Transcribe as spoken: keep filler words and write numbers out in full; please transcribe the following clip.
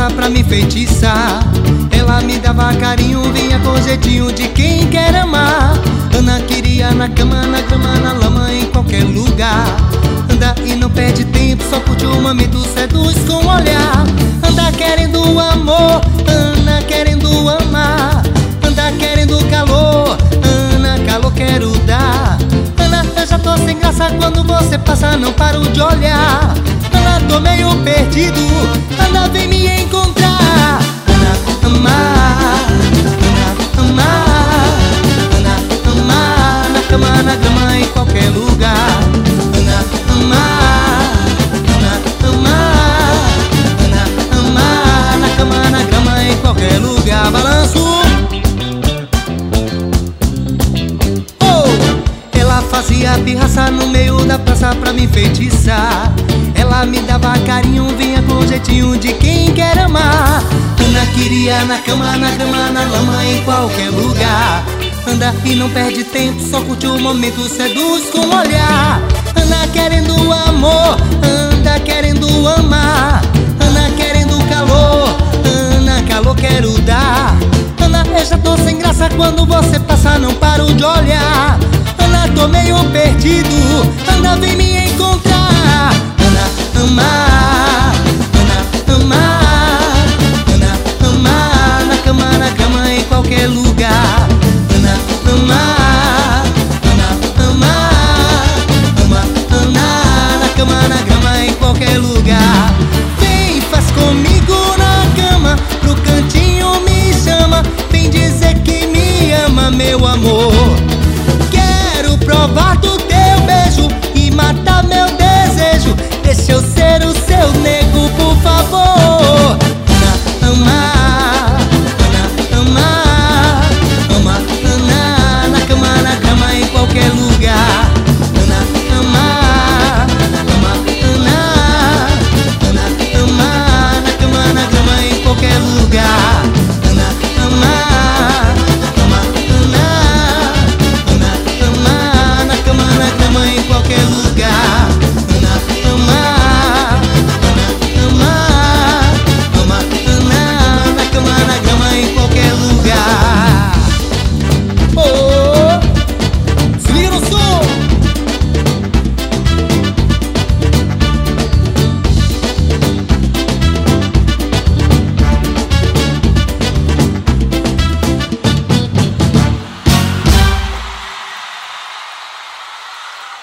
praça pra me feitiçar. Ela me dava carinho, vinha com jeitinho de quem quer amar. Ana queria na cama, na grama, na lama, em qualquer lugar. Anda e não perde tempo, só curte o momento, seduz com o olhar. Anda querendo amor, Ana querendo amar. Anda querendo calor, Ana, calor quero dar. Ana, eu já tô sem graça quando você passa, não paro de olhar. Ana, tô meio perdido, Ana, vem me encontrar. Ana, amar, Ana, amar, Ana, amar, na cama, na grama, em qualquer lugar. Ana, amar, Ana, amar, Ana, amar, na cama, na grama, em qualquer lugar. Balanço. Oh! Ela fazia pirraça no meio da praça pra me feitiçar. Ela me dava carinho, vinha com jeitinho de quem quer amar. Ana queria na cama, na grama, na lama, em qualquer lugar. Anda e não perde tempo, só curte o momento, seduz com o olhar. Ana querendo amor, anda querendo amar. Ana querendo calor, Ana, calor quero dar. Ana, eu já tô sem graça quando você passa, não paro de olhar. Ana, tô meio perdido, Ana, vem me encontrar. Ana, amar.